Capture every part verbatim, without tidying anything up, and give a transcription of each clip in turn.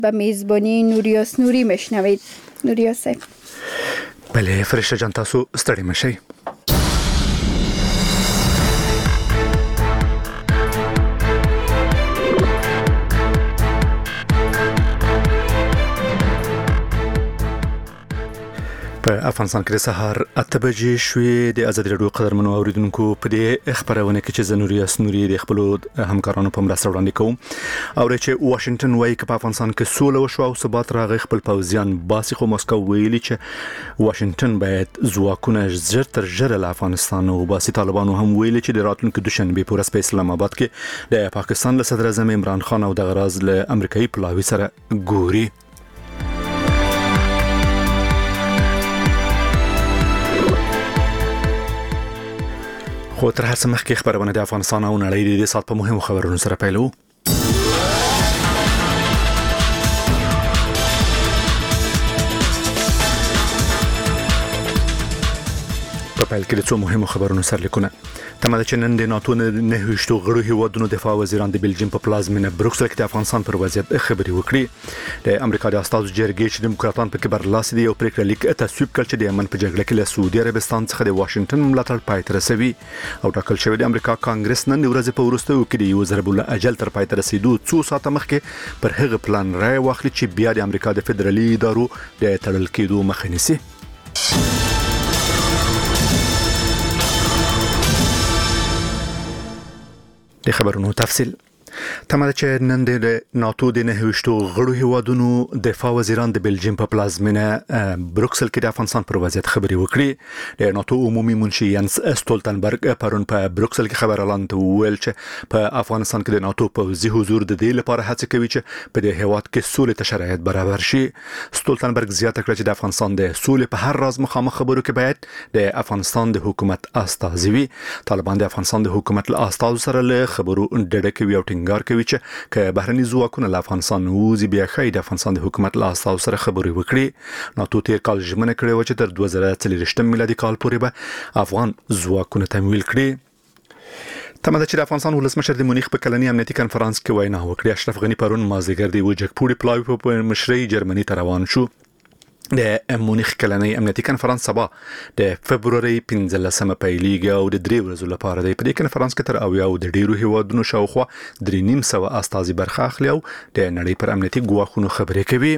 به میزبانی نوریاس نوری میشنوید. نوریاس صاحب. بله فرشته جان، تاسو ستړي مشئ. په افغانستان کې د سهار اته بجې شوې. د ازادي راډیو قدرمنو اوریدونکو په دې خبرونه کې چې زنوري اسنوري د خپل همکارانو په مرسته وړاندې کوم او چې واشنگټن وايي چې په افغانستان کې سوله وشو او ثبات راغی، خپل پوځیان باسي، خو مسکو ویلي چې واشنگټن باید ځواکونه زر تر ژره له افغانستان او باسي. طالبانو هم ویلي چې د راتلونکو دوشنبه په ورځ په اسلام آباد کې د پاکستان له صدر اعظم عمران خان او د غراز له امریکایي پلاوي سره ګوري. خو تر هر څه مخکې خبرونه د افغانستان او نړۍ د سات په مهمو خبرونو سره پیلو. په پیل کې د څو مهمو خبرونو سرلیکونه. تمه چې نن د ناتو نه هیڅ غړو هیوادونو دفاع وزیران د بلجیم په پلازمینه بروکسل کې د افغانستان پر وضعیت خبري وکړي. د امریکا د استازو جرګې چې دیموکراتان په کې برلاسي دي او پریکړه لیک تصویب کړ چې د یمن په جګړه کې له سعودي عربستان څخه د واشنگټن ملاتړ پای ته رسوي او ټاکل شوی د امریکا کانګرس نن ورځ په وروستیو کې د یو ضرب الاجل تر پای ته رسیدو څو ساعته مخکې پر هغه پلان رای واخلي چې بیا د امریکا د فدرالي ادارو د تړل کېدو مخه نیسي. د خبرونو تفصیل. تمه چې نن د ناتو د نه هیڅ غړو هیوادونو دفاع وزیران د بلجیم په پلازمینه بروکسل کې د افغانستان پر وضعیت خبري وکړي. د ناتو عمومي منشي ینس استولتنبرګ پرون په بروکسل کې خبر اعلان ویل چې په افغانستان کې د ناتو پوځي حضور د دې لپاره هڅه کوي چې په دې هیواد کې سولې ته شرایط برابر شي. استولتنبرګ زیاته کړه چې د افغانستان د سولې په هر راز مخامخ خبرو کې باید د افغانستان د حکومت استازي وي. طالبان د افغانستان د حکومت له استازو سره له خبرو ډډه کوي او ټینګار کوي چې که بهرني ځواکونه له افغانستان وځي بیا خای د افغانستان د حکومت له استازو سره خبرې وکړي. ناتو تیر کال ژمنه کړې و چې تر دوه زره څلوېښت میلادي کال پورې به افغان ځواکونه تمویل کړي. تمه چې د افغانستان ولسمشر د مونیخ په کلنی امنیتي کانفرنس کې وینا وکړه. اشرف غنی پرون مازیګر دی وجک پوری پلاوی په مشرۍ جرمني ته روان شو. د مونیخ کلنی امنیتي کانفرنس سبا د فبرवरी پنځلسمه پیلېږي او د درې ورځو لپاره دی. په دې کانفرنس کې تر اویا او د ډیرو هیوادونو شاوخوا درې نیم سوه استازي برخه اخلي او د نړۍ پر امنیتي ګواښونو خبرې کوي.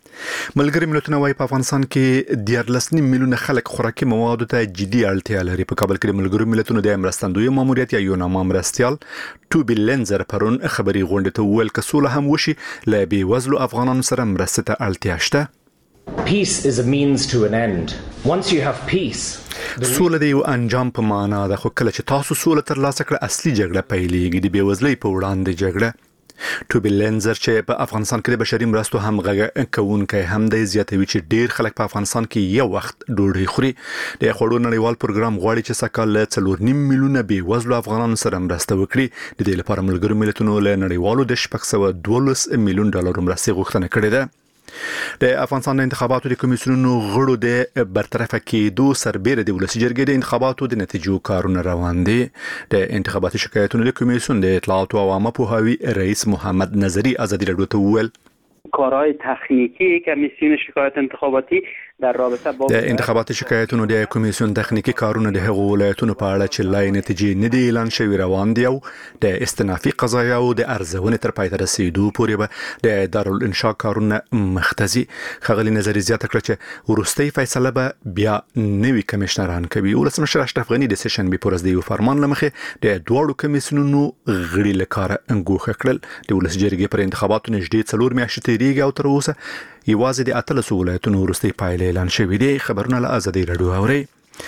ملګری ملتونه وايي په افغانستان کې دیارلس نیم میلیونه خلک خوراکي موادو ته جدي اړتیا لري. په کابل کې د ملګری ملتونو د مرستندوی ماموریت یا یوناما مرستيال ټوبی لنزر پرون خبري غونډه ته ویل چې سوله هم وشي له بي وزلو افغانانو سره مرسته ته اړتیا شته. Peace is a means to an end. Once you have peace, سوله د یو انجام په معنا ده، خو کله چې تاسو سوله ترلاسه کړئ اصلي جګړه پیلېږي، د بېوزلۍ په وړاندې جګړه. ټوبی لنزر چې په افغانستان کې د بشري مرستو هم غږ کوونکی هم د زیاتوي چې ډیر خلک په افغانستان کې یو وخت ډوډۍ خوري. د خوړو نړیوال پروګرام غواړي چې سکهال له څلور نیم میلیونه بېوزلو افغانانو سره مرسته وکړي. د دې لپاره ملګرو ملتونو له نړیوالو د شپږ سوه دولس میلیون ډالر مرستې غوښتنه کړې ده. د افغانستان د انتخاباتو د کمیسیونونو غړو د برطرفه کېدو سربېره د ولسي جرګې د انتخاباتو د نتیجو کارونه روان دي. د انتخاباتي شکایتونو د کمیسیون د اطلاعات او عامه پوهاوي رئیس محمد نظری ازادي راډیو ته وویل کارهای تخنیکی کمیسیون شکایت انتخاباتی در رابطه با د انتخاباتي شکایتونو د کمیسیون تخنیکی کارونه د هغو ولایتونو په اړه چې لای نتیجې نه دي اعلان شوی روان دي او د استنافي قضایا او د ارزونې تر پای ته رسیدو پورې به د دارالانشاء کارونه مختزي. خغلی نظری زیاته کړ چې ورستۍ فیصله به بیا نوي کمشنران کوي. ولسمشر اشرف غنی د سیشن بي پورز د یو فرمان لمخې د دوړو کمیسیونونو غړي لکاره انګوخه کړل. د ولس جرګې پر انتخاباتو نږدې څلور میاشتې تیریږي او تر اوسه یوازې د اتلسو ولایتونو وروستۍ پایلې اعلان شوې دي. خبرونه له ازادي راډیو اوري.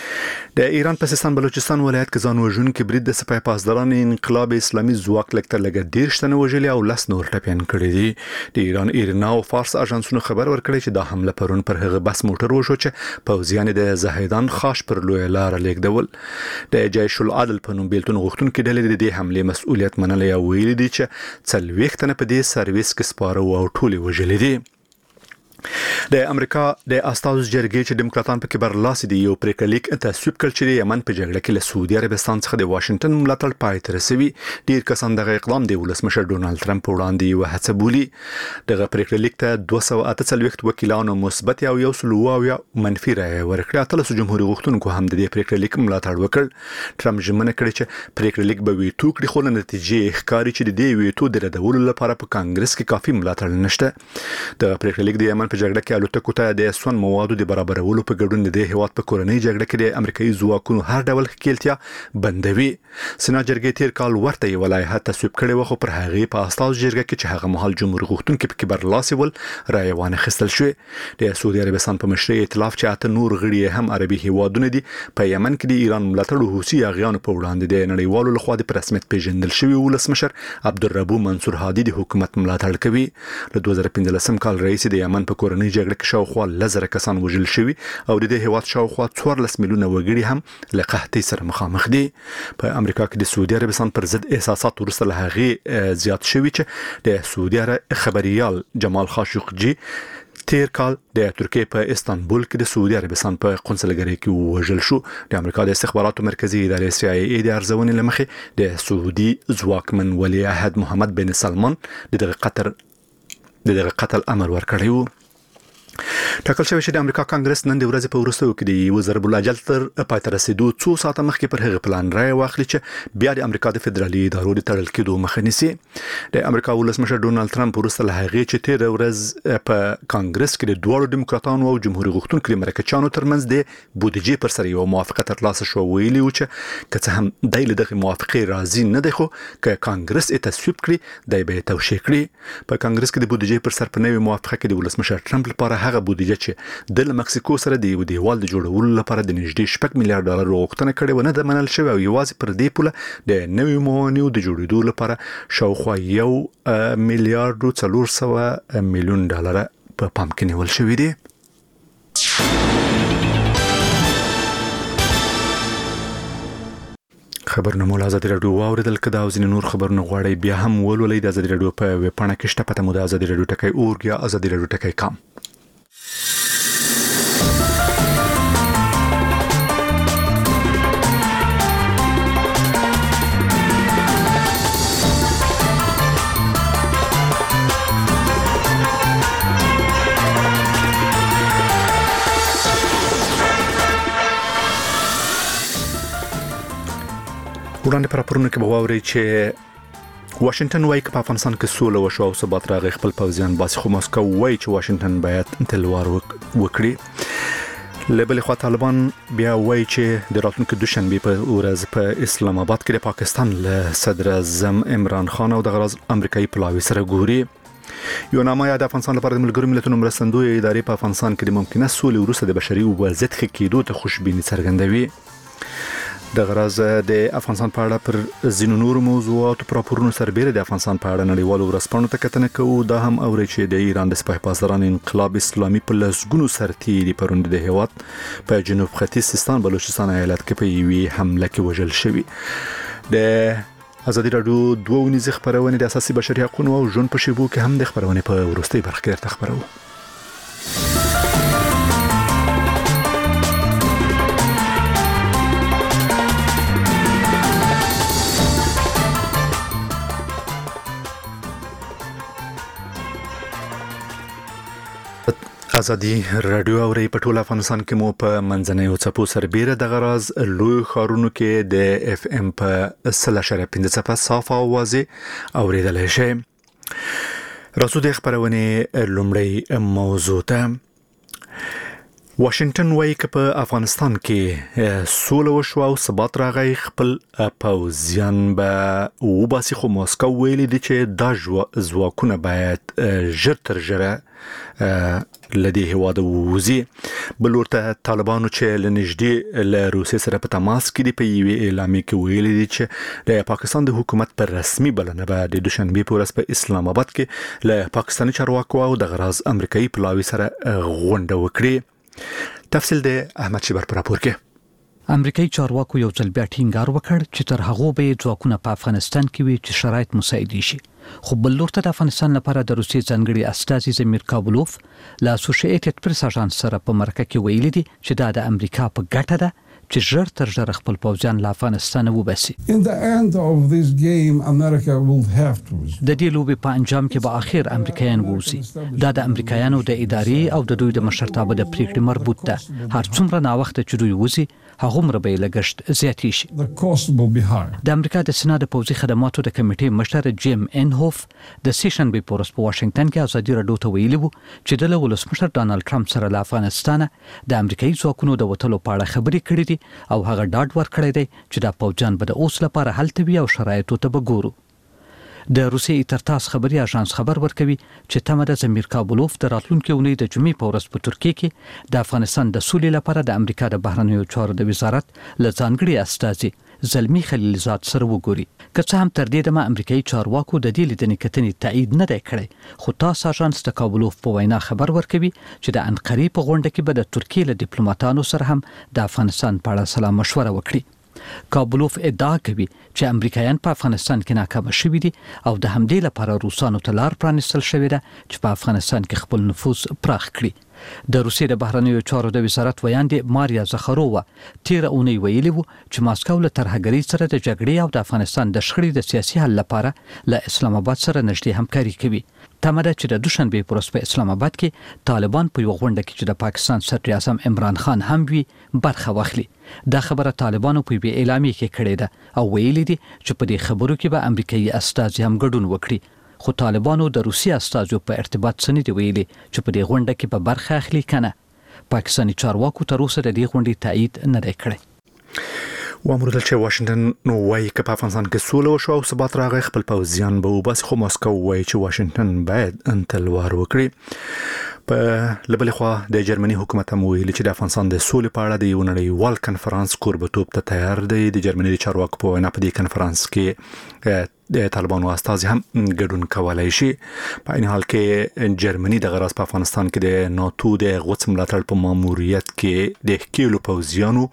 د ایران په سیستان بلوچستان ولایت کې ځان وژونکي برید د سپاه پاسداران انقلاب اسلامي ځواک لکتر لګ ډیر شتنه وژلي او لس نور ټپيان کړي دي. د ایران ایرنا او فارس اژانسونو خبر ورکړي چې دا حمله پرون پر هغه بس موټر وشو چې پوځیان د زاهدان خاش پر لوی لار لیکدول. د جیش العدل په نوم بیلتون غوښتونکو ډلې د دې حمله مسؤلیت منلې او ویلي دي چې څلوېښت تنه په دې سرویس کې سپاره او ټولي وژلي دي. د امریکا د استازو جرګې چې دیموکراتان په کې برلاسي دي یو پریکړلیک تصویب کړ چې یمن په جګړه کې له سعودي عربستان څخه د واشنگټن ملاتړ پای ته رسوي. ډیر کسان دغه اقدام د ولسمشر ډونالد ټرمپ وړاندې یو هڅه بولي. دغه پریکړلیک ته دوه سوه اته څلوېښت وکیلانو مثبت او یو سل اویا منفي رایه ورکړه. اتلس جمهوریت غوښتونکو هم د دې پریکړلیک ملاتړ وکړ. ټرمپ ژمنه کړې چې پریکړلیک به ویتو کړي، خو نتیجې ښکاري چې د دې ویتو د ردولو لپاره په کانګرس کې کافي ملاتړ نشته. د پریکړلیک د یمن په جګړه کې الوتکو ته د سون موادو د برابرولو په ګډون د هیواد په کورنۍ جګړه کې د امریکایي ځواکونو هر ډول ښکېلتیا بندوي. سنا جرګې تیر کال ورته یو لایحه تصویب کړې و، خو پر هغه په استازو جرګه کې چې هغه مهال جمهوریت غوښتونکو په کې برلاسي ول رایه وانه خستل شوې. د سعودي عربستان په مشرۍ ائتلاف چې اته نور غړي هم عربي هیوادونه دي په یمن کې د ایران ملاتړ او حوثي اغیانو په وړاندې د نړیوالو لخوا د رسمیت پیژندل شوی ولسمشر عبدالربو منصور هادي د حکومت ملاتړ کوي. له دوه زره پنځلسم کال رئیس د یمن په کورنۍ جګړه کې شاوخوا لزر کسان وژل شوي او د دې هیواد شاوخوا څوارلس میلیونه وګړي هم له قحطۍ سره مخامخ دي. په امریکا کې د سعودي عربستان پر ضد احساسات وروسته له هغې زیات شوي چې د سعودي عرب خبريال جمال خاشقجي تیر کال د ترکیه په استانبول کې د سعودي عربستان په قونسلګرۍ کې وژل شو. د امریکا د استخباراتو مرکزی ادارې سی آی ای د ارزونې لمخې د سعودي ځواکمن ولی عهد محمد بن سلمان دغه قطر دغه قتل امر ورکړی و. ټاکل شوی چې د امریکا کانګرس نن د ورځې په وروستیو کې د یو ضرب الاجل تر پای ته رسیدو څو ساعته مخکې پر هغه پلان رایه واخلي چې بیا د امریکا د فدرالي ادارو د تړل کېدو مخه نیسي. د امریکا ولسمشر ډونالد ټرمپ وروسته له هغې چې تیر ورځ په کانګرس کې د دواړو دیموکراتانو او جمهوریت غوښتونکو د مرکچانو ترمنځ د بودیجې پر سر یو موافقه ترلاسه شو، ویلي و چې که څه هم د دغه موافقې راضي نه دی، خو که کانګرس یې تصویب کړي دی به یې توشیح کړي. په کانګرس کې د بودیجې پر سر په نوې موافقه کې د ولسمشر ټرمپ لپاره هغه بودیجه چې د مکسیکو سره د یو دیوال د جوړولو لپاره د نږدې شپږ میلیارډ ډالر غوښتنه کړې و نه ده منل شوې، او یوازې پر دې پوله د نویو موانیو د جوړېدو لپاره شاوخوا یو میلیارډ څلور سوه میلیون ډالر په پام کې نیول شوي دي. خبرونه مو له ازادي راډیو واوریدل. که دا او ځینې نور خبرونه غواړئ بیا هم ولولئ د ازادي راډیو په ویب پاڼه کې شته. پته مو د ازادي راډیو ټکی اورګ یا ازادي راډیو ټکی کام. وړاندې پر راپورونه کې به واورئ چې واشنگټن وایي چې په افغانستان کې سوله وشو او ثبات راغی، خپل پوځیان باسي، خو مسکو وایي چې واشنگټن باید تلوار وکړي. له بلې خوا طالبان بیا وایي چې د راتلونکي دوشنبه په ورځ په اسلام آباد کې د پاکستان له صدر اعظم عمران خان او د غرض امریکایي پلاوي سره ګوري. یو نامه د افغانستان لپاره د ملګرو ملتونو مرستندوی ادارې په افغانستان کې د ممکنه سولې وروسته د بشري وضعیت ښه کېدو ته خوشبیني څرګندوي. د غرض د افغانستان په اړه پر ځینو نورو موضوعاتو پر راپورونو سربېره د افغانستان په اړه نړیوالو ورځپاڼو ته کتنه کوو. دا هم اوري چې د ایران د سپاه پاسداران انقلاب اسلامي په لسګونو سرتیري پروند د هیواد په جنوب ختیځ سیستان بلوچستان ایالت کې په یوې حمله کې وژل شوی. د ازادي راډیو دوه ونیزه خبرونه د اساسي بشري حقوقو او ژوند په شیبو کې هم د خبرونه په ورستۍ برخه کې درته خبرو. ازادي راډیو اوري په ټول افغانستان کې مو په منځنیو څپو سربېره د غراز لوی خارونو کې د اف ام په سل اشاریه پنځه څپه صاف او واضح اوریدلای شئ. راځو د خبرونه لومړی موضوع ته. واشنگټن وایي چې په افغانستان کې سوله وشو او ثبات راغی، خپل پوځیان به وباسي، خو مسکو ویلي دي چې دا ځواکونه باید ژر تر ژره لدی هواد ووزي. بل ورته طالبانو چې لنږدې له روسیې سره په تماس کې دي په یوې اعلامیه کې ویلي دي چې د پاکستان د حکومت پر رسمي بلنه به د دوشنبه په ورځ په اسلام آباد کې له پاکستاني چارواکو او د غراز امریکایي پلاوي سره غونډه وکړي. تفصیل د احمد شیبر پر راپور کې. امریکایي چارواکو یو ځل بیا ټینګار وکړ چې تر هغه به ځواکونه په افغانستان کې وي چې شرایط مساعد شي. خو بل لور ته د افغانستان لپاره د روسیې ځانګړي استازي زمیر کابلوف له اسوسییټډ پریس اژانس سره په مرکه کې ویلي دي چې دا د امریکا په ګټه ده چې ژر تر ژره خپل پوځیان له افغانستان وباسي. In the end of this game, America will have to. د دې لوبې په انجام کې به اخر امریکایان ووځي. دا د امریکایانو د ادارې او د دوی د مشرتابه د پریکړې مربوط ده. هر څومره ناوخته چې دوی وځي هغومره به یې لګښت زیاتې شي. The cost will be high. د امریکا د سنا د پوځي خدماتو د کمیټې مشر جیم انهوف د سیشن به پورس په واشنگټن کې ازادي راډیو ته ویلي وو چې د ولسمشر ډانلډ ټرمپ سره له افغانستان د امریکایي ځواکونو د وټلو په اړه خبرې کړې دي او هغه ډاډ ورکړی دی چې دا پوځیان به د اوس لپاره هلته وي او شرایطو ته به ګورو. د روسیې ترتاس خبري اژانس خبر ورکوي چې تمه د زمیر کابلوف د راتلونکي اونۍ د جمعې په ورځ په ترکیه کې د افغانستان د سولې لپاره د امریکا د بهرنیو چارو د وزارت له ځانګړي استازي زلمی خلیلزاد سره وګوري. که څه هم تر دې دمه امریکایي چارواکو د دې لیدنې کتنې تایید نه دی کړی، خو تاس اژانس د کابلوف په وینا خبر ورکوي چې د انقرې په غونډه کې به د ترکیې له ډیپلوماټانو سره هم د افغانستان په اړه سلا مشوره وکړي. کابلوف ادعا کوي چې امریکایان په افغانستان کې ناکام شوي دي او د همدې لپاره روسانو ته لار پرانیستل شوې ده چې په افغانستان کې خپل نفوذ پراخ کړي. د روسیې د بهرنیو چارو د وزارت ویاندې ماریا زخرووا تیر اونۍ ویلي وو چې ماسکو له ترهګرۍ سره د جګړې او د افغانستان د شخړې د سیاسي حل لپاره له اسلام آباد سره نږدې همکاري کوي. تمه ده چې د دوشنبه پر ورځ په اسلام آباد کې طالبان په یو غونډه کې چې د پاکستان صدر اعظم عمران خان هم وي برخه واخلي. دا خبره طالبانو په یوه اعلامیه کې کړې ده او ویلي دي چې په دې خبرو کې به امریکایي استازي هم ګډون وکړي. خو طالبانو د روسیې استازو په ارتباط سنې دی ویلي چې په دې غونډه کې به برخه اخلي کنه. پاکستاني چارواکو تر اوسه د دې غونډې تایید نه دی کړی. وامر دل چې واشنگټن نو وايي چې په افغانستان کې سوله وشو او ثبات راغی، خپل پوځیان به وباسي، خو ماسکو وايي چې واشنگټن باید انتلوار وکړي. په لبل خو د جرمني حکومت هم ویلي چې د افغانستان د سولې په اړه د یو نړیوال کنفرانس کوربتوب ته تیار دی. د جرمني د چارواکو په وینا په دې کنفرانس کې د طالبانو استازي هم ګډون کولای شي. په این حال کې جرمني د غراس په افغانستان کې د ناتو د غوڅ ملاتړ په ماموریت کې د کېلو پوځیانو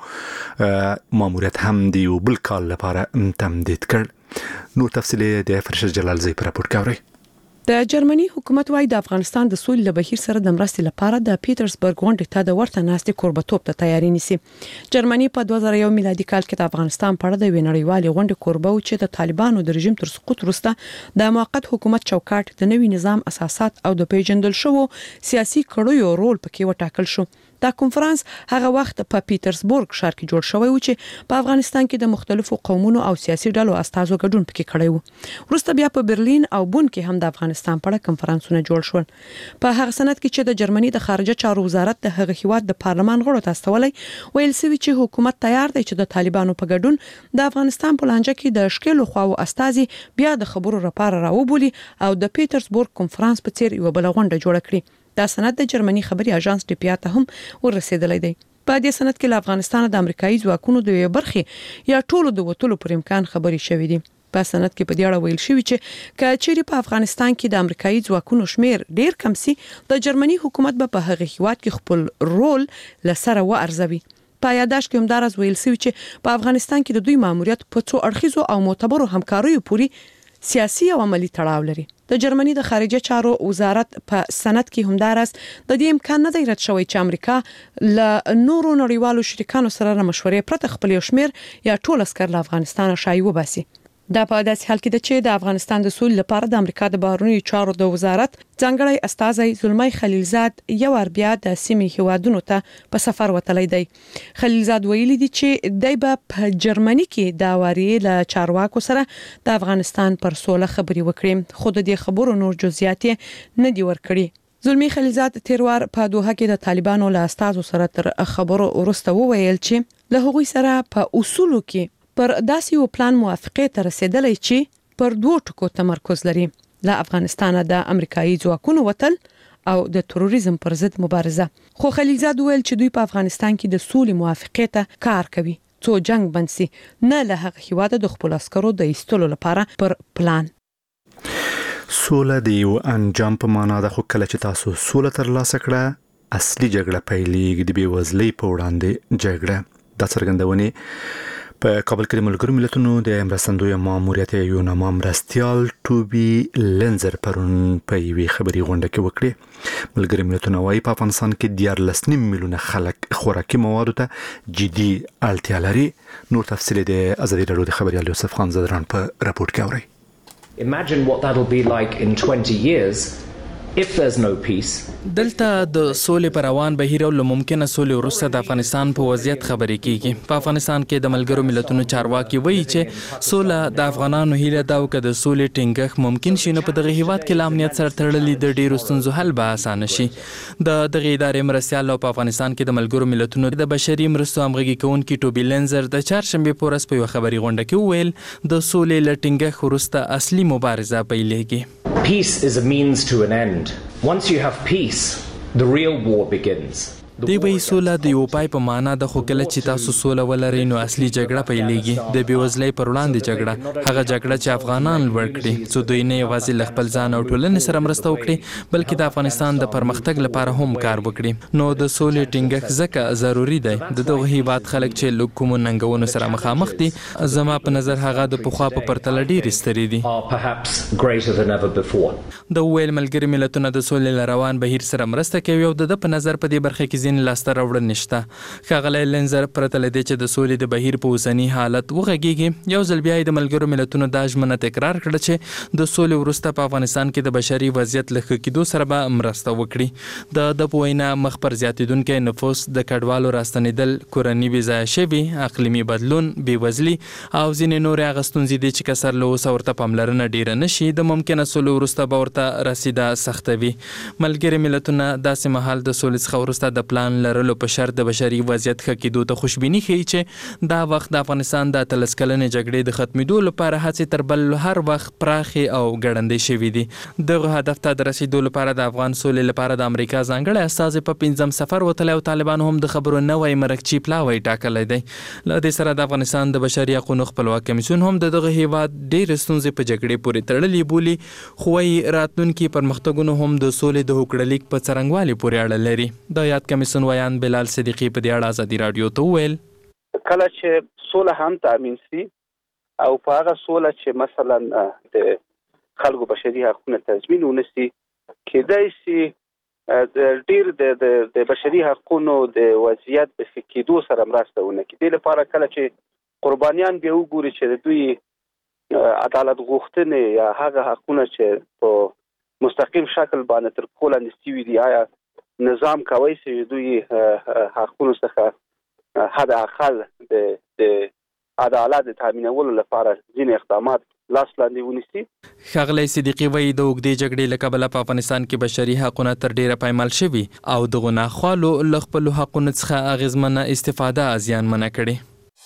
ماموریت هم دی یو بل کال لپاره تمدید کړ. نور تفصیل د فرشت جلال زی پر راپور کوي. د جرمني حکومت وايي د افغانستان د سولې له بهیر سره د مرستې لپاره د پیټرزبرګ غونډې ته د ورته ناستې کوربتوب ته تیاری نیسي. جرمني په دوه زره یو میلادي کال کې د افغانستان په اړه د وینړیوالې غونډې کوربه و چې د طالبانو د رژیم تر سقوط وروسته د موقت حکومت چوکاټ د نوي نظام اساسات او د پیژندل شوو سیاسي کړیو رول پکې وټاکل شو. دا کنفرانس هغه وخت په پیټرزبورګ ښار کې جوړ شوی و چې په افغانستان کې د مختلفو قومونو او سیاسي ډلو استازو ګډون پکې کړی و. وروسته بیا په برلین او بون کې هم د افغانستان په اړه کنفرانسونه جوړ شول. په هغه سند کې چې د جرمني د خارجه چارو وزارت د هغه هیواد د پارلمان غړو ته استولای ویل سوي چې حکومت تیار دی چې د طالبانو په ګډون د افغانستان په لانجه کې د شکلو خواو استازي بیا د خبرو لپاره راوبولي او د پیټرزبورګ کنفرانس په څیر یو بل غونډه جوړ کړي. دا سند د جرمني خبري اژانس ډي پی ته هم ورسېدلای دی. په دې سند کې له افغانستان د امریکایي ځواکونو د یو برخې یا ټولو د وټلو پر امکان خبري شوې دي. په سند کې په دې اړه ویل شوی چې کچېری په افغانستان کې د امریکایي ځواکونو شمیر ډیر کم سي، د جرمني حکومت به په هغه هیواد کې خپل رول لسره و ارزوي. په یاداش کې هم دا راز ویل شوی چې په افغانستان کې د دوی ماموریت په څو اړخیزو او معتبرو همکاریو پوري سیاسي او عملی تړاو لري. د جرمني د خارجه چارو وزارت په سند کې هم دا راز د دې امکان نه دی رد شوی چې امریکا له نورو نړیوالو شریکانو سره مشورې پرته خپل یو شمیر یا ټول عسكر له افغانستان شایي وباسي. دا په داسې حال کې ده چې د افغانستان د سولې لپاره د امریکا د بهرنیو چارو د وزارت ځانګړی استازی زلمی خلیلزاد یو ور بیا د سیمې هیوادونو ته په سفر وتلی دی. خلیلزاد ویلي دی چې دای په جرمني کې د واری له چارواکو سره د افغانستان پر سوله خبري وکړي، خو د دې خبرو نور جزئیات نه دی ورکړي. زلمی خلیلزاد تیروار په دوحه کې د طالبانو له استازو سره تر خبرو ورسته وویل چې له هغوی سره په اصولو کې پر داسې یو پلان موافقه ته رسیدلی چې پر دوه ټکو تمرکز لري: له افغانستان د امریکایي ځواکونو وتل او د تروریزم پر ضد مبارزه. خو خلیلزاد ویل چې دوی په افغانستان کې د سولې موافقه ته کار کوي څو جنگ بند سي، نه له هغه هیواد د خپل عسکرو د ایستلو لپاره پر پلان. سوله د یو انجام په معنا ده، خو کله چې تاسو سوله ترلاسه کړه اصلي جګړه پیلېږي، د بېوزلۍ په وړاندې جګړه. د څرګندونې په کابل کې د ملګرو ملتونو د مرستندوی ماموریت یو نامه مرستيال ټوبي لنزر پرون په یوې خبري غونډه کې وکړي. ملګرو ملتونو وايي په افغانستان کې دیار لسنیم میلیونه خلک خوراکي موادو ته جدي اړتیا لري. نور تفصیل د ازادي راډیو د خبريال یوسف خان زدران په راپورټ کې اوري. Imagine what that'll be like in twenty years if there's no peace. دلته د سولې پر روان بهیر او ممکنه سولې وروسته د افغانستان په وضعیت خبرې کیږي. په افغانستان کې د ملګرو ملتونو چارواکي وایي چې سوله د افغانانو هیله ده او که د سولې ټینګښت ممکن شي نو په دغه هیواد کې له امنیت سره تړلې د ډیرو ستونزو حل به اسانه شي. د دغه ادارې مرستیال په افغانستان کې د ملګرو ملتونو د بشري مرستو همغږي کوونکي ټوبي لنزر د چهارشنبه په ورځ په یو خبري غونډه کې وویل د سولې له ټینګښت وروسته اصلي مبارزه پیلېږي. Peace is a means to an end. Once you have peace, the real war begins. دی وی سوله د یو پای په معنا د خو کله چې تاسو سوله ولرئ نو اصلي جګړه پیلېږي. د بیوزلۍ پر وړاندې جګړه، هغه جګړه چې افغانان لوړ کړي څو دوی نه یوازې له خپل ځان او ټولنې سره مرسته وکړي بلکې د افغانستان د پرمختګ لپاره هم کار وکړي. نو د سولې ټینګښت ځکه ضروری دی. د دغه هیواد خلک چې له کومو ننګونو سره مخامخ دي زما په نظر هغه د پخوا په پرتله ډېرې سترې دي. د ویل ملګري ملتونه د سولې روان بهیر سره مرسته کوي او د په نظر په دې برخه کې ځین لاسته راوړل نشته. ښاغلی لنزر پرته له دې چې د سولې د بهیر په اوسني حالت وغږیږي یو ځل بیا د ملګرو ملتونو دا ژمنه تکرار کړه چې د سولې وروسته په افغانستان کې د بشري وضعیت له ښه کېدو سره به مرسته وکړي. د ده په وینا مخ پر زیاتېدونکی نفوس، د کډوالو راستنېدل، کورني بې ځایه شوي، اقلیمي بدلون، بېوزلي او ځینې نورې هغه ستونزې دي چې که سر له اوسه ورته پاملرنه ډېره نه شي د ممکنه سولې وروسته به ورته رسیده سختوي. ملګري ملتونه داسې مهال د سولې څخه وروسته د پلان لرلو په شرط د بشري وضعیت ښه کېدو ته خوشبیني ښیي چې دا وخت د افغانستان د اتلس کلنې جګړې د ختمېدو لپاره هڅې تر بل هر وخت پراخې او ګړندې شوي دي. دغه هدف ته د رسیدو لپاره د افغان سولې لپاره د امریکا ځانګړی استازی په پنځم سفر وتلی او طالبانو هم د خبرو نوی مرکچي پلاوی ټاکلی دی. له دې سره د افغانستان د بشري حقونو خپلواک کمیسیون هم د دغه هیواد ډېرې ستونزې په جګړې پورې تړلې بولي خو وایي راتلونکي پرمختګونه هم د سولې د هوکړلیک په څرنګوالي پورې اړه لري. د یاد کمیسیون ویان بلال صدیقی په دې اړه ازادي راډیو ته وویل کله چې سوله هم تامین شي او په هغه سوله چې مثلا د خلکو بشري حقوقو تضمین ونشي کېدای شي د ډیر د د بشري حقوقو د وضعیت په ښه کېدو سره مرسته ونه کړي. دې لپاره کله چې قربانیان به وګوري چې د دوی عدالت غوښتنې یا هغه حقونه چې په مستقیم شکل باندې تر پښو لاندې شوي دي آیا نظام کوي چې دوی حقونو څخه حد اقل د د عدالت د تامینولو لپاره ځینې اقدامات لاس لاندې ونیسي. ښاغلی صدیقي وایي د اوږدې جګړې له کبله په افغانستان کې بشري حقونه تر ډېره پایمال شوي او دغو ناخوالو له خپلو حقونو څخه اغېزمنه استفاده زیانمنه کړې.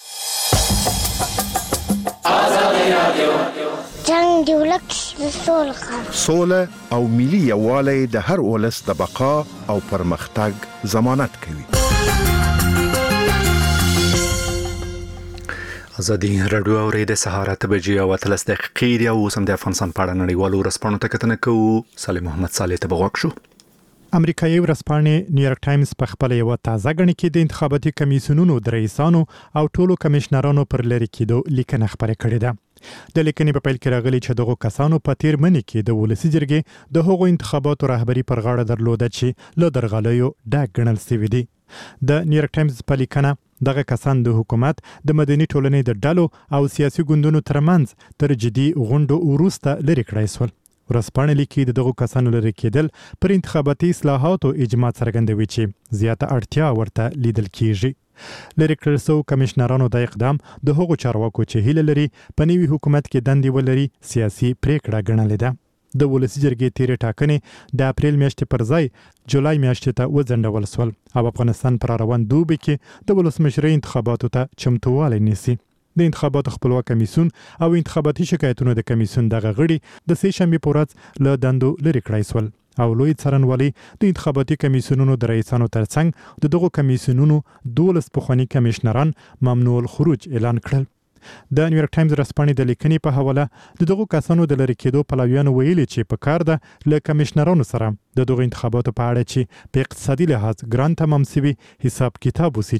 جنگ دی ولک سوله سوله او ملي یووالی د هر ولس د بقا او پرمختګ ضمانت کوي. ازادي راډیو اوري د سهار اته بجې او اتلس دقیقې دی او سم د افغانستان په اړه نړیوالو ورځپاڼو ته کتنه کوو. صالح محمد صالح ته بغوښ شو. امریکایي ورځپاڼې نیویارک ټایمز په خپل یو تازه غړي کې د انتخاباتي کمیسیونونو د رئیسانو او ټولو کمشنرانو پر لری کېدو لیکنه خبره کړې ده. د لیکنې په پیل کې راغلي چې دغه کسانو په تیر منی کې د ولسی جرګې د هغو انتخاباتو رهبری پر غاړه درلوده چې له درغلیو ډاک ګڼل شوی دی. د نیویارک ټایمز په لیکنه دغه کسان د حکومت د مدني ټولنې د ډلو او سیاسي ګوندونو ترمنځ تر جدي غونډو وروسته لري کړای شول. ورځپاڼې لیکي د دغو کسانو لري کېدل پر انتخاباتي اصلاحاتو اجماع څرګندوي چې زیاته اړتیا ورته لیدل کیږي. لري کړل شو کمشنرانو د اقدام د هغو چارواکو چې هیله لري په نوي حکومت کې دندې ولري سیاسي پریکړه ګڼلې ده. د ولسی جرګې تیرې ټاکنې د اپریل میاشتې پر ځای جولای میاشتې ته وځنډول شول او افغانستان پر روان دوبي کې د ولسمشرۍ انتخاباتو ته چمتووالی نیسي. د انتخاباتو خپلواک کمیسیون او انتخاباتي شکایتونو د کمیسیون دغه غړي د سې شنبې په ورځ له دندو لري کړای شول او لوی څارنوالي د انتخاباتي کمیسیونونو د رئیسانو ترڅنګ د دغو کمیسیونونو دولس پخواني کمشنران ممنوع الخروج اعلان کړل. د نیویارک ټایمز رسپانې د لیکنې په حواله د دغو کسانو د لری کېدو پلویانو ویلي چې په کار ده له کمشنرانو سره د دغو انتخاباتو په اړه چې په اقتصادي لحاظ ګران تمام سوي حساب کتاب وسی چې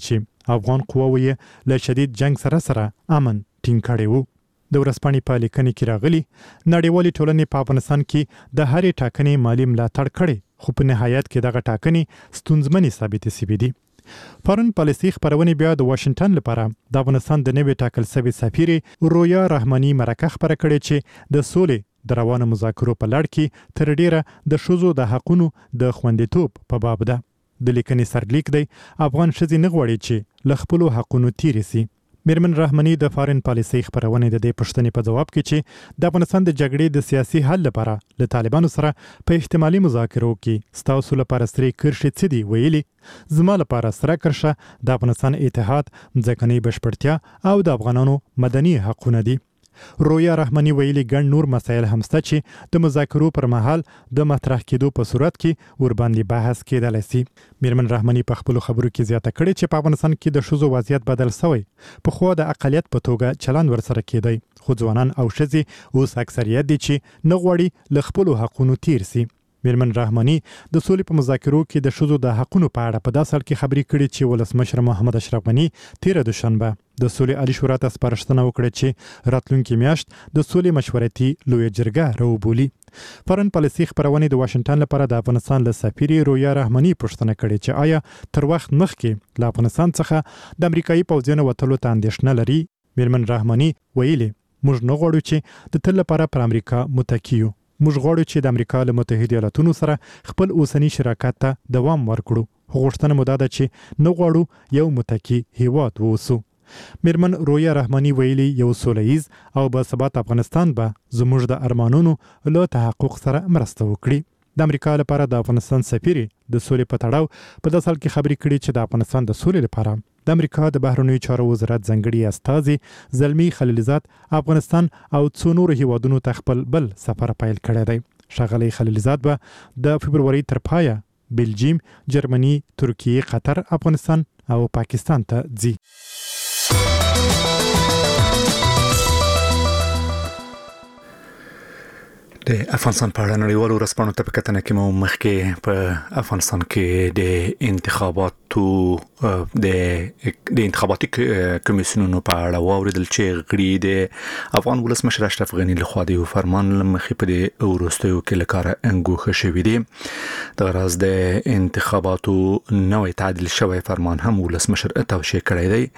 افغان قواوو یې له شدید جنگ سره سره امن ټینګ کړی وو. د ورځپاڼې په لیکنې کې راغلي نړیوالې ټولنې په افغانستان کې د هرې ټاکنې مالي ملاتړ کړي، خو په نهایت کې دغه ټاکنې ستونزمنې ثابتې شوې دي. فارن پالیسي خبرونه بیا د واشنگټن لپاره د افغانستان د نوي ټاکل شوي سفیر رویا رحماني مرکه خبره کړې چې د سولې د روانو مذاکرو په لړ کې تر ډیره د ښځو د حقونو د خوندیتوب په باب ده. د لیکنې سرلیک دی افغان ښځې نه غواړي چې له خپلو حقونو تیرې سي. میرمن رحماني د فارن پالیسي خبرونه د دې پوښتنې په جواب کې چې د افغانستان د جګړې د سیاسي حل لپاره له طالبانو سره په احتمالي مذاکرو کې ستاسو لپاره سترې کرښې څه دي ویلي، زما لپاره سره کرښه د افغانستان اتحاد، ځمکنۍ بشپړتیا او د افغانانو مدني حقونه دي. رویا رحماني ویلي ګڼ نور مسایل هم شته چې د مذاکرو پر مهال د مطرح کېدو په صورت کې ورباندې بحث کېدلی سي. میرمن رحماني په خپلو خبرو کې زیاته کړې چې په افغانستان کې د ښځو وضعیت بدل شوی، پخوا د اقلیت په توګه چلند ورسره کېدی، خو ځوانان او ښځې اوس اکثریت دي چې نه غواړي له خپلو حقونو تیر سي. میرمن رحماني د سولې په مذاکرو کې د ښځو د حقونو په اړه په داسې حال کې خبرې کړې چې ولسمشر محمد اشرف غني تیره دوشنبه د سولې عالی شورا ته سپارښتنه وکړه چې راتلونکي میاشت د سولې مشورتي لویه جرګه راوبولي. فارن پالیسي خبرونه د واشنگټن لپاره د افغانستان له سفیر رویا رحماني پوښتنه کړې چې آیا تر وخت مخکې له افغانستان څخه د امریکایي پوځیانو وتلو ته اندېښنه لري. میرمن رحماني ویلي موږ نه غواړو چې د تل لپاره پر امریکا متکی یو. موږ غواړو چې د امریکا له متحده ایالاتونو سره خپل اوسنی شراکت ته دوام ورکړو، خو غوښتنه مو دا ده چې نه غواړو یو متکی هیواد واوسو. میرمن رویا رحماني ویلي یو سوله ییز او باثبات افغانستان به زموږ د ارمانونو له تحقق سره مرسته وکړي. د امریکا لپاره د افغانستان سفیر د سولې په تړاو په داسې حال کې خبرې کړې چې د افغانستان د سولې لپاره د امریکا د بهرنیو چارو وزارت ځانګړي استازي زلمی خلیلزاد افغانستان او څو نورو هیوادونو ته خپل بل سفر پیل کړی دی. ښاغلی خلیلزاد به د فبروري تر پایه بلجیم، جرمني، ترکیه، قطر، افغانستان او پاکستان ته ځي. د افغانستان په اړه نړیوالو ورځپاڼو ته په کتنه کې مو مخکې په افغانستان کې د انتخاباتو د د انتخاباتي کمیسیونونو په اړه واوریدل چې غړي د افغان ولسمشر اشرف غني لخوا د یو فرمان لمخې په د وروستیو کې لکاره انګوخه شوې دي. د غرض د انتخاباتو نوې تعدیل شوی فرمان هم ولسمشر توشیح کړی دی.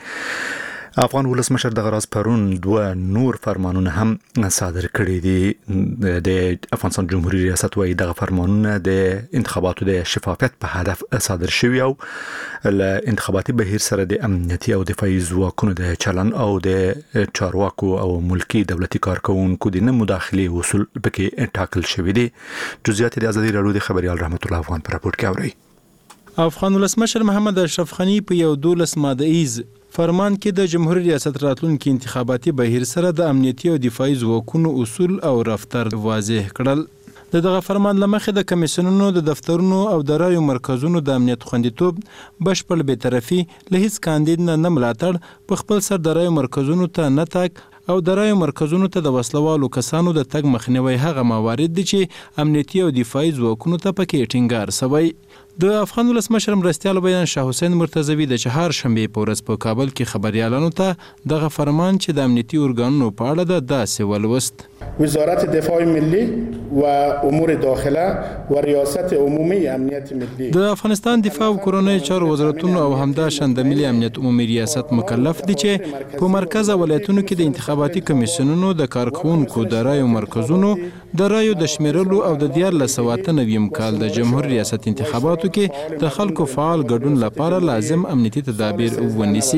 افغان ولسمشر د غرض پرون دوه نور فرمانونه هم صادر کړي دي. د افغانستان جمهوریت ریاست وايي دغه فرمانونه د انتخاباتو د شفافیت په هدف صادر شوي او له انتخاباتي بهیر سره د امنیتي او دفاعي ځواکونو د چلن او د چارواکو او ملکی دولتي کارکونکو د نه مداخلې اصول پکې ټاکل شوي دي. جزئیات د ازادي راډیو د خبريال رحمت الله افغان پر راپورټ کې اوري. افغان ولسمشر محمد اشرف غني په یو دولس ماده ایز فرمان کې د جمهوریت ریاست راتلونکي انتخاباتي بهیر سره د امنیتي او دفاعي ځواکونو اصول او رفتار واضح کړل. د دغه فرمان لمخې د کمیسیونونو د دفترونو او د رایو مرکزونو د امنیت خوندیتوب بشپړ بی‌طرفي له هیڅ کاندید نه نه ملاتړ په خپل سر د رایو مرکزونو ته نه تګ او د رایو مرکزونو ته د وسلوالو کسانو د تګ مخنیوي هغه موارد دي چې امنیتي او دفاعي ځواکونو ته پکې ټینګار شوی. د افغان ولسمشر مرستیال بیان شاه حسین مرتضوی د چهار شنبه په ورځ په کابل کې خبريالانو ته دغه فرمان چې د امنیتي ارګانونو په اړه د داسې ولوست. وزارت دفاع ملی و امور داخله و ریاست عمومی امنیت ملی د افغانستان دفاع او کورنۍ چارو وزارتونو او همداشان د ملي امنیت عمومي ریاست مکلف دي چې په مرکز ولایتونو کې د انتخاباتي کمیسیونونو د کارکونکو د رایو مرکزونو د رایو د شمیرلو او د دیارلس سوه اته نوي کال د جمهوریت ریاست انتخاباتو کې د خلکو فعال ګډون لپاره لازم امنیتي تدابیر ونیسي.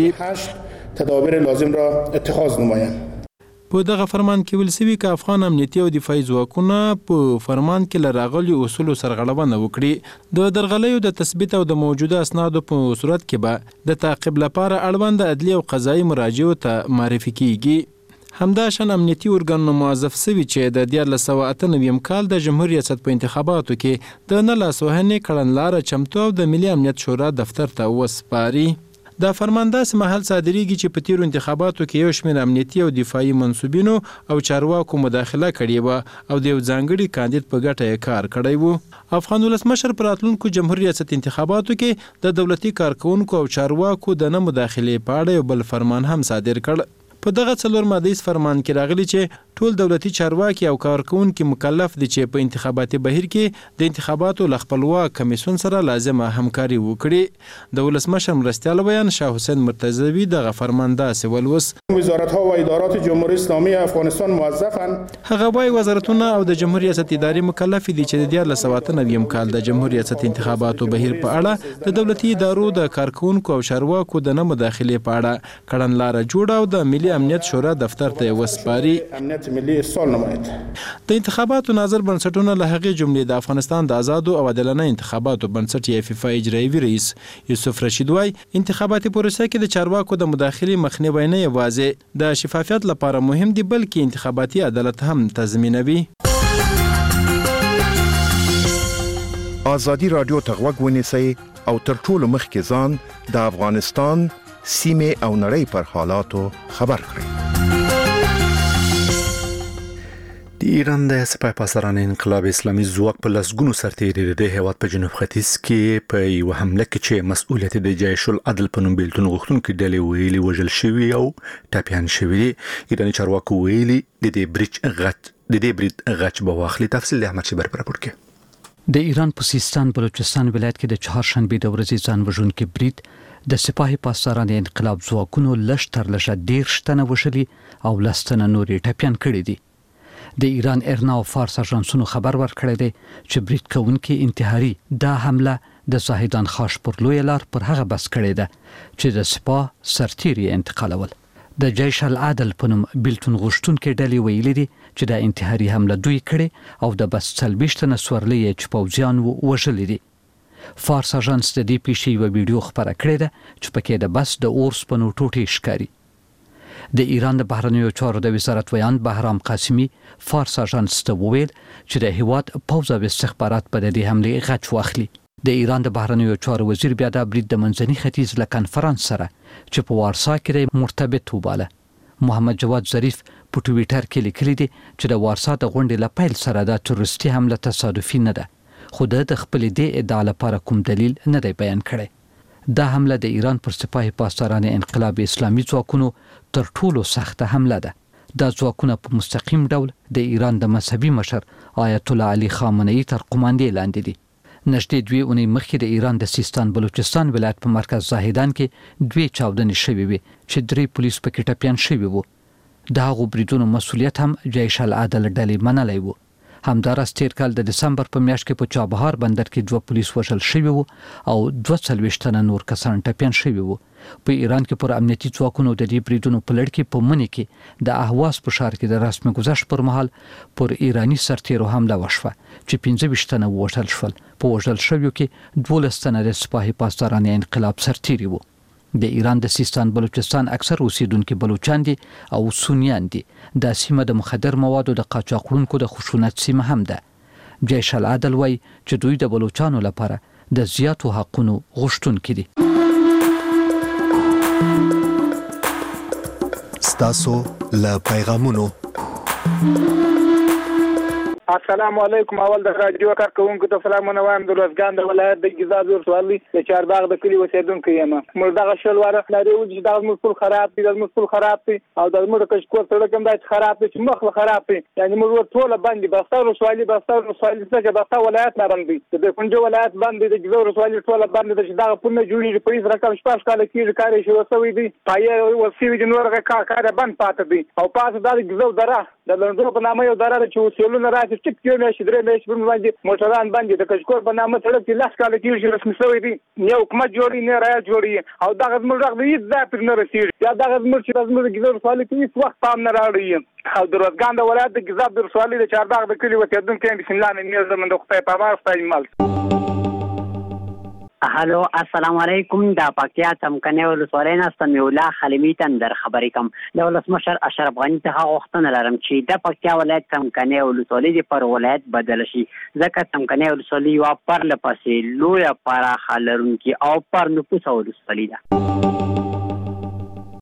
تدابیر لازم را اتخاذ نمایند. په دغه فرمان کې ویل شوي چې افغان امنیتي او دفاعي ځواکونه په فرمان کې له راغلي اصولو سرغړونه وکړي. د درغلیو د تثبیت او د موجوده اسنادو په صورت کې به د تعقیب لپاره اړوند عدلي او قضایي مراجعو ته معرفي کیږي. همداشان امنیتي ارګانونو موظف شوي چې د دیارلس سوه اته نوي کال د جمهوریت ریاست په انتخاباتو کې د نه لاسوهنې کړنلاره چمتو او د ملي امنیت شورا دفتر ته وسپاري. دا فرمان داسې مهال صادریږي چې په تیرو انتخاباتو کې یو شمېر امنیتي او دفاعي منصوبینو او چارواکو مداخله کړې وه او د یو ځانګړي کاندید په ګټه یې کار کړی و. افغان ولسمشر په راتلونکو جمهوریت ریاست انتخاباتو کې د دولتي کارکونکو او چارواکو د نه مداخلې په اړه یو بل فرمان هم صادر کړ. په دغه څلور مادیز فرمان کې راغلی چې ټول دولتي چارواکي او کارکونکي مکلف دي چې په انتخاباتي بهیر کې د انتخاباتو له خپلواک کمیسیون سره لازمه همکاري وکړي. د ولسمشر مرستیال بیان شاه حسین مرتضوی دغه فرمان داسې ولوست. وزارت‌ها و ادارات جمهوری اسلامی افغانستان موظفند. هغه وايي وزارتونه او د جمهوریت ریاست ادارې مکلف دي چې د دیارلس سوه اته نوي کال د جمهوریت ریاست انتخاباتو بهیر په اړه د دولتي ادارو د کارکونکو او چارواکو د نه مداخلې په اړه کړنلاره جوړه او د ملي امنیت شورا دفتر ته وسپاري. د انتخاباتو ناظر بنسټونه له هغې جملې د افغانستان د آزادو او عادلانه انتخاباتو بنسټ یا فیفا اجرایوي رئیس یوسف رشید وایي انتخاباتي پروسه کې د چارواکو د مداخلې مخنیوی نه یوازې د شفافیت لپاره مهم دی بلکې انتخاباتي عدالت هم تضمینوي. آزادي رادیو ته غوږ ونیسئ او تر ټولو مخکې ځان د افغانستان سیمې او نړۍ پر حالاتو خبر کړئ. د ایران د سپاه پاسداران انقلاب اسلامي ځواک په لسګونو سرتیري د هیواد په جنوب ختیځ کې په یو حمله کې چې مسؤلیت د جیش العدل په نوم بیلتون غوښتونکو ډلې ویلي وژل شوي او ټپیان شوي دي. ایراني چارواکو ویلي د دې بریج غچ د دې بریج غچ به واخلي. تفصیل د احمد شبر پر راپور کې. د ایران په سیستان بلوچستان ولایت کې د چهارشنبه د ورځې ځان وژونکي برید د سپاه پاسداران انقلاب ځواکونو لږ تر لږه دېرش تنه وژلي او لس تنه نورې ټپیان کړي دي. د ایران ارنا او فارس اژانسونو خبر ورکړی دی چې برید کوونکي انتحاري دا حمله د زاهدان خاش پر لوی لار پر هغه بس کړی ده چې د سپاه سرتیري انتقالول. د جیش العدل په نوم بیلتون غوښتونکي ډلې ویلي دي چې د انتحاري حمله دوی کړې او د بس څلوېښت تنه سورلۍ چې پوځیان وژلي دي. فارس اژانس د دې پیښې یوه ویډیو خپره کړې ده چې پکې د بس د اور سپنو ټوټې ښکاري. د ایران د بهرنیو چارو د وزارت ویان بهرام قاسمي فارس اژانس ته وویل چې د هیواد پوځ او استخبارات په دې حمله غچ واخلي. د ایران د بهرنیو چارو وزیر بیا د برید د منځني ختیځ له کنفرانس سره چې په وارسا کې مرتبط وباله. محمد جواد ظریف په ټویټر کې لیکلي دي چې د وارسا د غونډې له پیل سره د تروریستي حمله تصادفي نه ده خو د خپل دې ادعا لپاره کوم دلیل نه دی بیان کړی. دا حمله د ایران پر سپاه پاسداران انقلاب اسلامي ځواکونو تر ټولو سخته حمله ده. دا ځواکونه په مستقیم ډول د ایران د مذهبي مشر آیت الله علي خامنه‌ای تر قوماندې لاندې دي. نږدې دوی اونۍ مخکې د ایران د سیستان بلوچستان ولایت په مرکز زاهدان کې دوی چاودنې شوې وي چې درې پولیس پکې ټپیان شوي وو. د هغو بریدونو مسؤلیت هم جیش العدل ډلې منلی وو. همداراز تیر کال د دسمبر په میاشت کې په چابهار بندر کې دوه پولیس وژل شوي وو او دوه څلوېښت تنه نور کسان ټپیان شوي وو. په ایران کې پر امنیتي ځواکونو د دې بریدونو په لړ کې په مني کې د اهواز په ښار کې د رسمي گذشت پر مهال پر ایراني سرتیرو حمله وشوه چې پنځه ویشت تنه ووژل شول. په وژل شویو کې دولس تنه د سپاه پاسداران انقلاب سرتیري وو. د ایران د سیستان بلوچستان اکثر اوسیدونکو بلوچان دي او سنیان دي. د سیمه د مخدر موادو د قاچاقونکو د خشونت سیمه هم ده. جیش العدل وایي چې دوی د بلوچانو لپاره د زیاتو حقونو غوښتونکي دي. ستاسو له پیغامونو السلام علیکم. اول د رادیو کارکونکو ته سلامونه وایم. د روزګان د ولایت د ګیزاب ولسوالۍ د چارباغ د کلي اوسیدونکی یم. موږ دغه شل واره لري چې دغه موږ ټول خراب دي د موږ ټول خراب دي او د موږ د کشکور سړک هم داسې خراب دی چې مخ خراب دی. یعنې موږ ټوله بند دي. بسته ولسوالۍ بسته ولسوالۍ څخه بسته ولایت نه بند دي. د کنجو ولایت بند دي. د ګیزاب ولسوالۍ ټوله بند دي چې دغه پونه جوړېږي په هېڅ رقم شپږ کاله کېږي کار یې شروع شوی دی. پایې وسیوي د نور کار کار بند پاتې دی او پاسه دا د ګیزاب دره د لنډو په نامه یو دره چې وسیلونه راځي ټیپ کې مې شي درې مې شي باندې موټران باندې د کشکور په نامه سړک کې لاس کاله کېږي رسمي شوی دی. نه حکومت جوړي نه راځي جوړي او دغه زموږ رغ دې ځای پر نه رسیږي. یا دغه زموږ چې زموږ ګیزاب ولسوالۍ کې هیڅ وخت پام نه راوړي او د روزګان د ولایت د ګیزاب ولسوالۍ د چارباغ د کلي اوسیدونکي بسم الله مې زموږ د خدای په امان ستاسو مال. هلو السلام علیکم. د پکتیا څمکنیو ولسوالۍ نه سمیع الله خلیمي تندر خبرې کوم. د ولسمشر اشرف غني څخه غوښتنه لرم چې د پکتیا ولایت څمکنیو ولسوالۍ پر ولایت بدل شي ځکه څمکنیو ولسوالۍ یوه پرله پسې لویه پراخه لرونکې او پر نفوسه ولسوالۍ ده.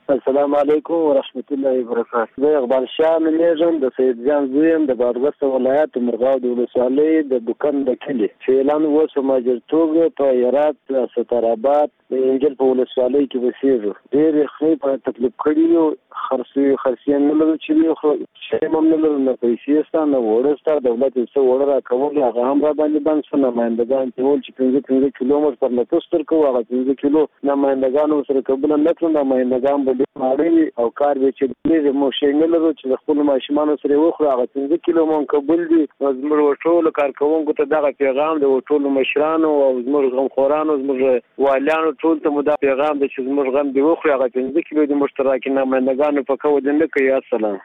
السلام علیکم ورحمت الله وبرکاته. زه اقبال شاه نومېږم، د سید جان زوی یم، د بادغیس ولایت مرغاب د ولسوالۍ د بوکن د کلي. فعلاً اوس په مهاجرتوب په هرات، سترآباد، د انجیل په ولسوالۍ کې اوسېږو. ډېر یخنۍ په تکلیف کړي یو، خرڅې خرڅې نه لرو چې وي، خو شی هم نه لرو، نه پیسې شته نه اوړه شته. دولت یې څه اوړه راکول، هغه هم را باندې بند شو. نمایندګان چې ول چې پنځه پنځه کیلو موږ پر نفس ورکوو، هغه پنځه کیلو نمایندګانو ورسره قبوله نه کړو. نمایندګان به ماړوي او کار به چې ډېر موږ شی نه لرو چې د خپلو ماشومانو سره وخورو. هغه پنځه کیلو مو قبول دي. زموږ ټولو کارکوونکو ته دغه پیغام د ټولو مشرانو او زموږ غمخورانو، زموږ والیانو ټول ته مو دا پیغام دی چې زموږ غم دې وخوري. هغه پنځه کیلو د مشترکې نمایندګانو په کوو دې نه کوي. السلام.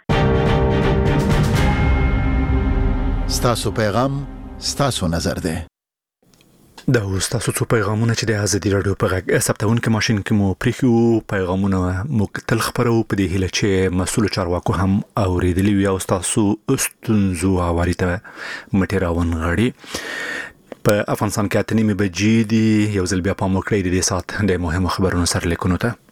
ستاسو پیغام ستاسو نظر دی. دا ستاسو څو پیغامونه چې د ازادي رادیو په غږ ثبتونکو ماشين کې مو پریښو پیغامونه مختلف خبرو په دې هیله چې مسول چارواکو هم اوریدلی وي او تاسو استونزو اوريته مټراون غړي. په افغانستان کې اتنې مې بجې دي. یو ځل بیا په موکړې د دې سات د مهمو خبرونو سره لیکونو ته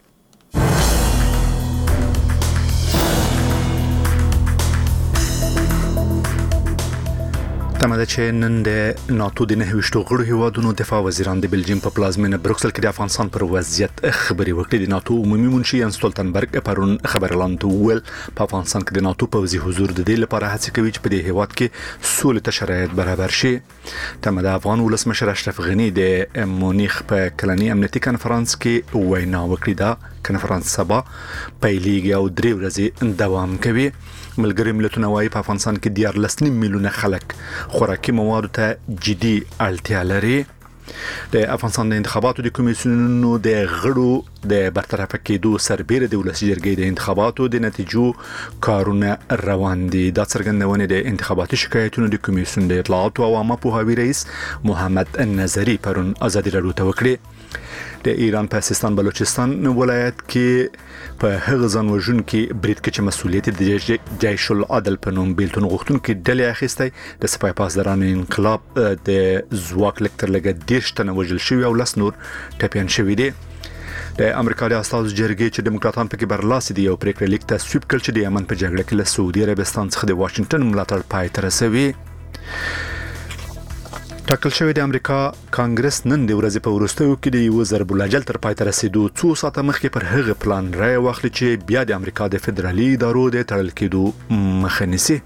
تمه ده چې نن د ناتو د نهويشتو غړو هیوادونو دفاع وزیران د بلجیم په پلازمینه بروکسل کې د افغانستان پر وضعیت خبري وکړي. د ناتو عمومي منشي ان ستولتنبرګ پرون خبرلاند ول په افغانستان کې د ناتو پوځي حضور د دې لپاره هڅه کوي چې په دې هیواد کې سولې ته شرایط برابر شي. تمه ده افغان ولسمشر اشرف غنی د مونیخ په کلنی امنیتي کنفرانس کې وینا وکړه. دا کنفرانس سبا پیلېږي او درې ورځې دوام کوي. ملګری ملتونه وايي په افغانستان کې دیار لسنیم میلیونه خلک خوراکي مواد ته جدي اړتیا لري. د افغانستان د انتخاباتو د کمیسیونونو د غړو د برطرف کېدو سربېره د ولسی جرګې د انتخاباتو د نتیجو کارونه روان دي. دا څرګندونه د انتخاباتي شکایتونو د کمیسیون د اطلاعات او عامه پوهاوي رئیس محمد النظری پرون ازادي رادیو ته وکړه. د ایران په سیستان بلوچستان ولایت کې په هغه ځان وژن کې برید کې چې مسولیت د جیش العدل په نوم بیلتون غوښتونکو ډلې اخیسته. د سپای پاسداران انقلاب د زواک لکتر لګ دیش تنه وژل شوی او لس نور ټپيان شوی دي. د امریکا د استازو جرګې چې دیموکراتان پکې برلاسي دي او پریکړه لیک تصویب کړ چې د یمن په جګړه کې له سعودي عربستان څخه د واشنگټن ملاتړ پای ته رسوي. ټاکل شوی د امریکا کانګرس نن د ورځې په وروستیو کې د یو ضرب الاجل تر پای ته رسیدو څو ساعته مخکې پر هغه پلان رای واخلي چې بیا د امریکا د فدرالي ادارو د تړل کېدو مخه نیسي.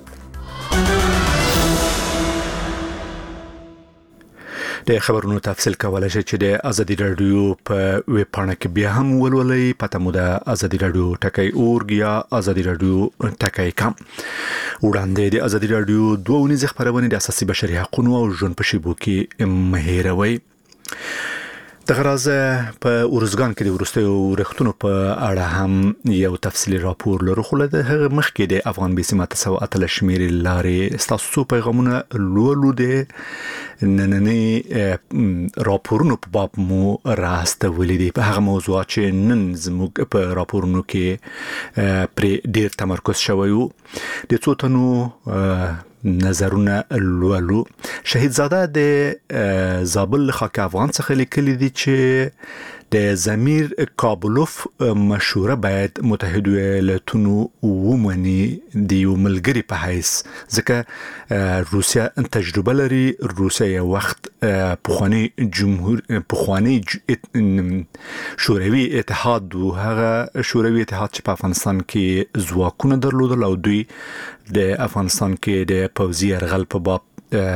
د خبرونو تفصیل کولای شي چې د ازادي رادیو په ویب پاڼه کې بیا هم ولولئ. پته مو د ازادي رادیو ټکی اورګ یا ازادي رادیو ټکی کام. وړاندې د ازادي رادیو دوه ونیز خبرونه د اساسي بشري حقوقو او ژوند په شیبو کې مهیروي. د غرازه په اورزګان کې د ورستیو ورختونو په اړه هم یو تفصیلی راپور لرو. خو له هغه مخکې د افغان بیسیمه تسو اتل شمیر لارې ستاسو پیغامونه لولو د نننې راپورونو په باب مو راستولې دي. په هغه موضوعات چې نن زموږ په راپورونو کې پر ډیر تمرکز شوی وو. د څو تنو نظرونه لولو. شهید زاده د زابل خاک افغان څخه لیکلي دي چې د زمیر کابلوف مشوره باید متحد ایالاتونو ومني د یو ملګری په حیث، ځکه روسیا تجربه لري. روسیا یو وخت پخوانی جمهور پخوانی شوروي اتحاد او هغه شوروي اتحاد چې په افغانستان کې ځواکونه درلودل او دوی د افغانستان کې د پوځي یرغل په باب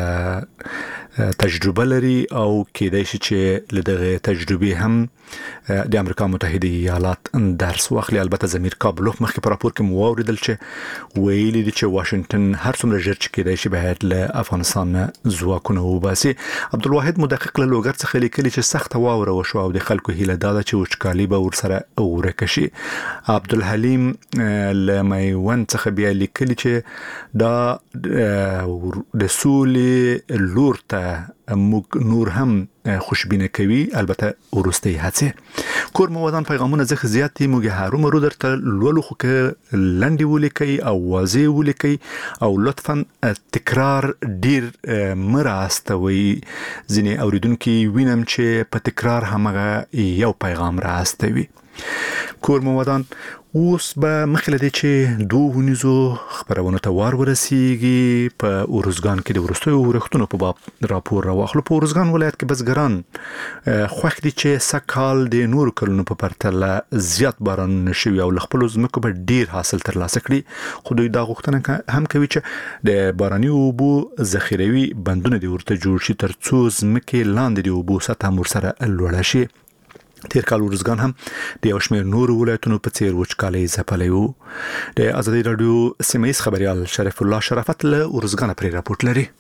تجربه لري او کېدای شي چې له دغه تجربې هم د امریکا متحده ایالات درس واخلي. البته زمیر کابلوف مخکې په راپور کې مو اوریدل چې ویلي دي چې واشنگټن هر څومره ژر چې کېدای شي باید له افغانستان ځواکونه وباسي. عبدالواحد مدقق له لوګر څخه لیکلي چې سخت واوره وشو او د خلکو هیله ده چې وچکالي به ورسره ورکه شي. عبدالحلیم له میوند څخه بیا لیکلي چې دا د سولې لور ته موږ نور هم خوشبینه کوي. البته ورسته هڅه کور موادان پیغامونه زخ زیات موږ هارو مرو درته لولو خو که لنډي ولیکي او واضح ولیکي او لطفا تکرار ډیر مراستوي. ځینې اوریدونکو وینم چې په تکرار همغه یو پیغام راستوي. کور موادان اوس به مخکې لدی چې دوه ونیزو خبرونه ته وار ورسیږي په اورزګان کې د ورستیو ورښتونو په باب راپور راوخلو. په اورزګان ولایت کې بزګران خوښ دي چې سکهال د نور کلونو په پرتله زیات باران نشوي او خپل زمکو به ډیر حاصل ترلاسه کړي، خو دوی دا غوښتنه هم کوي چې د باراني اوبو ذخیروي بندونه د ورته جوړ شي ترڅو زمکې لاندې د اوبو سطح مور سره لوړه شي. تیر کال اورزګان هم د یو شمېر نورو ولایتونو په څیر وچکالۍ ځپلی و. د ازادي راډیو سیمه ییز خبریال شریف الله شرافت له اورزګانه پرې راپورټ لري.